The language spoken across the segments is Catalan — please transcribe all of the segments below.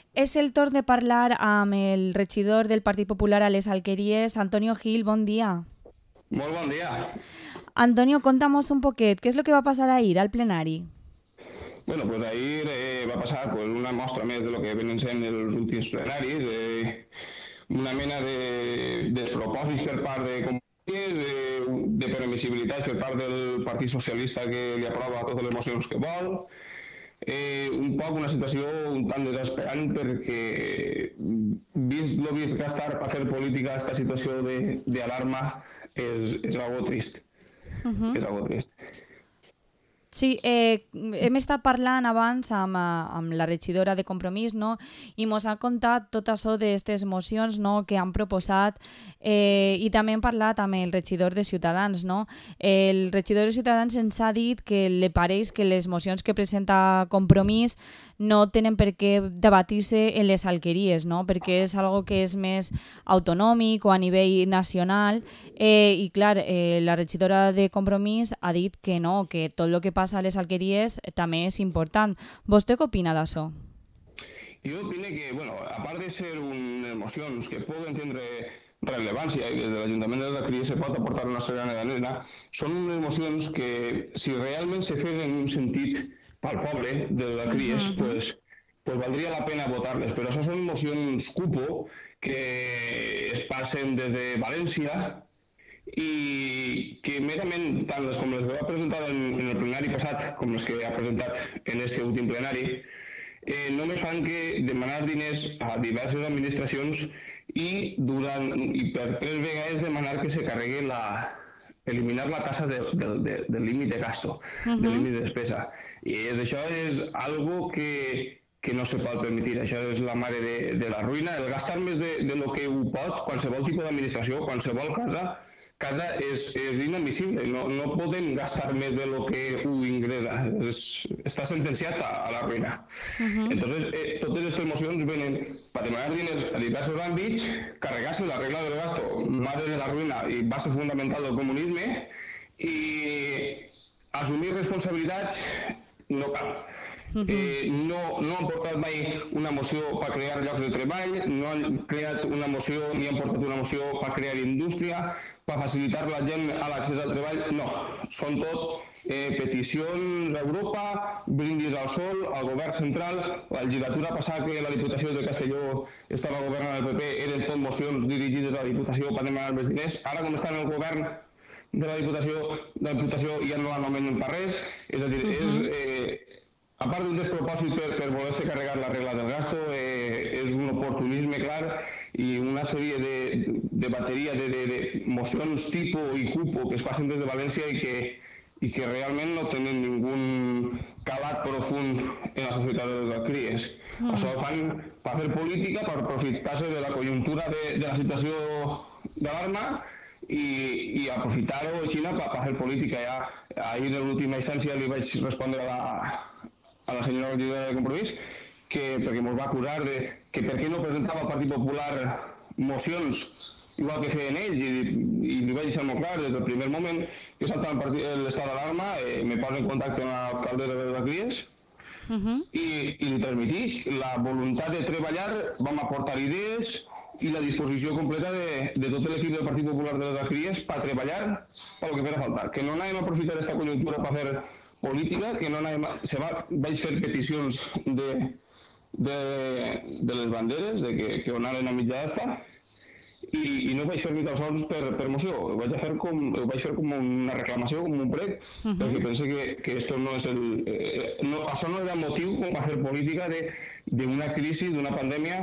És el torn de parlar amb el regidor del Partit Popular a les Alqueries, Antonio Gil. Bon dia. Molt bon dia. Antonio, contamos un poquet. ¿Qué es lo que va a pasar ahir al plenari? Bueno, pues ahir va passar una mostra més de lo que venen sent els últims plenaris, una mena de despropòsits per part de companyies, de permissibilitats per part del Partit Socialista que li aprova totes les mocions que vol, un poc una situació un tant desesperant perquè lo vist gastar per fer política esta situació d'alarma és algo trist. És algo trist. Sí, hem estat parlant abans amb la regidora de Compromís, no? I mos ha contat tot això d'aquestes mocions, no?, que han proposat, i també hem parlat amb el regidor de Ciutadans, no? El regidor de Ciutadans ens ha dit que li pareix que les mocions que presenta Compromís no tenen per què debatir-se en les alqueries, no? Perquè és algo que és més autonòmic o a nivell nacional, i clar, la regidora de Compromís ha dit que no, que tot el que passa a les alqueries també és important. Vostè què opina d'això? Jo opino que, bueno, a part de ser unes mocions que poden tindre rellevància i des de l'Ajuntament de les Alqueries se pot aportar una nostra gran arena, són unes mocions que, si realment se fes en un sentit pel poble de les Alqueries, pues valdria la pena votar-les. Però això són mocions cupo que es passen des de València i que merament, tant les com les que va presentar en el plenari passat com les que ha presentat en aquest últim plenari, només fan que demanar diners a diverses administracions i per 3 vegades demanar que se carregui eliminar la tasa del límit de gasto, del límit de despesa. I això és algo que no se pot permetre. Això és la mare de la ruïna. El gastar més de lo que ho pot, qualsevol tipus d'administració, qualsevol casa és inadmissible. No podem gastar més de lo que ho ingressa. Està sentenciat a la ruïna. Entonces, totes aquestes mocions venen per demanar diners a diversos àmbits, carregar-se la regla del gasto, mare de la ruïna i base fonamental del comunisme, i assumir responsabilitats no cal. No han portat mai una moció per crear llocs de treball, no han creat una moció ni han portat una moció per crear indústria, per facilitar la gent a l'accés al treball. No, són tot peticions a Europa, brindis al sol, al govern central. La legislatura passada que la Diputació de Castelló estava governant el PP eren tot mocions dirigides a la Diputació per demanar més diners. Ara, com estan en el govern de la Diputació ja no l'anomenen per res. És a dir, a part d'un despropòsit per voler-se carregar la regla del gasto, és un oportunisme clar i una sèrie de bateria de mocions tipus i cupo que es passen des de València i que realment no tenen ningú calat profund en la societat de les Alqueries. Això ho fan per fer política, per aprofitar-se de la conjuntura de la situació d'alarma i aprofitar-ho així per fer política. Ahir, en l'última instància, li vaig respondre a la senyora regidora de Compromís perquè ens va acusar que per què no presentava el Partit Popular mocions igual que feien ells, i li vaig deixar molt clar des del primer moment que salta l'estat d'alarma, me posa en contacte amb l'alcalde de les Alqueries i li transmetix la voluntat de treballar. Vam aportar idees i la disposició completa de tot l'equip del Partit Popular de les Alqueries per treballar pel que fera faltar, que no anàvem a aprofitar aquesta conjuntura per fer política, que no anàvem vaig fer peticions de les banderes, que anaven a mitjà d'esta, i no vaig fer ni tan sols per moció, ho vaig fer com una reclamació, com un prec, perquè pense que esto no és això no era motiu com per fer política d'una crisi, d'una pandèmia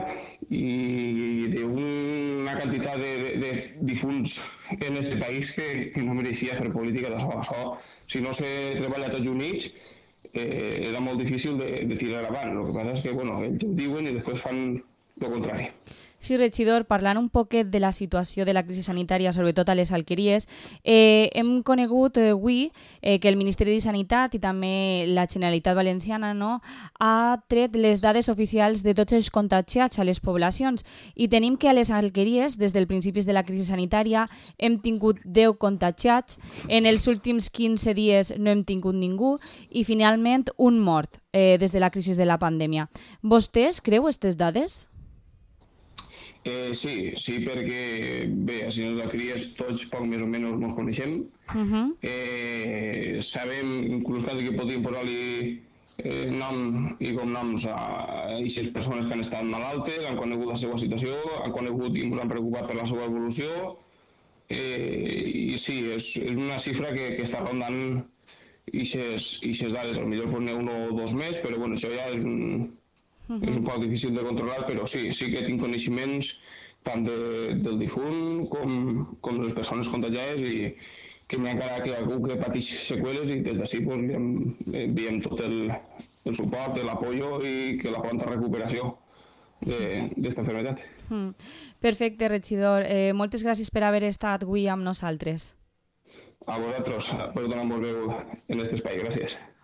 i d'una quantitat de difunts en aquest país que no mereixia fer política d'això. Si no se treballa tots units, era molt difícil de tirar avant. El que passa és que ells ho diuen i després fan el contrari. Sí, regidor, parlant un poquet de la situació de la crisi sanitària, sobretot a les alqueries, hem conegut avui que el Ministeri de Sanitat i també la Generalitat Valenciana ha tret les dades oficials de tots els contagiats a les poblacions i tenim que a les alqueries, des del principis de la crisi sanitària, hem tingut 10 contagiats, en els últims 15 dies no hem tingut ningú i finalment un mort des de la crisi de la pandèmia. Vostès creu aquestes dades? Sí, perquè bé, a les alqueries tots poc més o menys ens coneixem. Sabem inclús que podríem posar-li nom i cognoms a aquestes persones que han estat malaltes, han conegut la seva situació, han conegut i ens han preocupat per la seva evolució. I sí, és una xifra que està rondant aquestes dades. Potser pot anar 1 o 2 més, però bueno, això ja és un poc difícil de controlar, però sí que tinc coneixements tant del difunt com de les persones contagiades i que n'hi ha encara que algú que pateix seqüeles i des d'ací enviem tot el suport, l'apoyo i que la pronta recuperació d'esta enfermedad. Perfecte, regidor. Moltes gràcies per haver estat avui amb nosaltres. A vosaltres per donar-nos veu en aquest espai. Gràcies.